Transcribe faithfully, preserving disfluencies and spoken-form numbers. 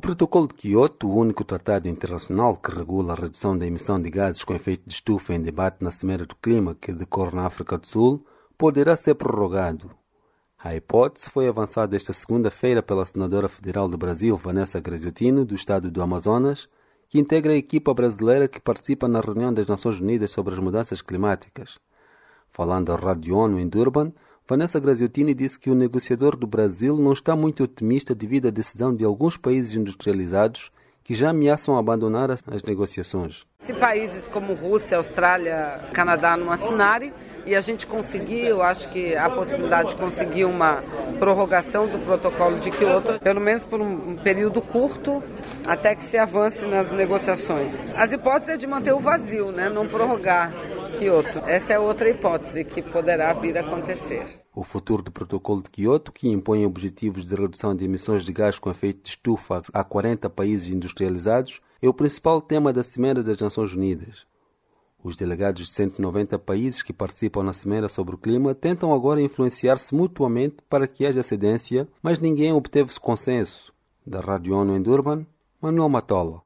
Protocolo de Quioto, o único tratado internacional que regula a redução da emissão de gases com efeito de estufa em debate na Cimeira do Clima que decorre na África do Sul, poderá ser prorrogado. A hipótese foi avançada esta segunda-feira pela senadora federal do Brasil, Vanessa Graziottini, do estado do Amazonas, que integra a equipa brasileira que participa na reunião das Nações Unidas sobre as mudanças climáticas. Falando à Rádio ONU em Durban, Vanessa Graziottini disse que o negociador do Brasil não está muito otimista devido à decisão de alguns países industrializados que já ameaçam abandonar as, as negociações. Se países como Rússia, Austrália, Canadá não assinarem e a gente conseguir, eu acho que a possibilidade de conseguir uma prorrogação do protocolo de Quioto, pelo menos por um período curto, até que se avance nas negociações. As hipóteses é de manter o vazio, né? Não prorrogar Quioto. Essa é outra hipótese que poderá vir a acontecer. O futuro do protocolo de Quioto, que impõe objetivos de redução de emissões de gás com efeito de estufa a quarenta países industrializados, é o principal tema da Cimeira das Nações Unidas. Os delegados de cento e noventa países que participam na Cimeira sobre o Clima tentam agora influenciar-se mutuamente para que haja cedência, mas ninguém obteve consenso. Da Rádio ONU em Durban, Manuel Matola.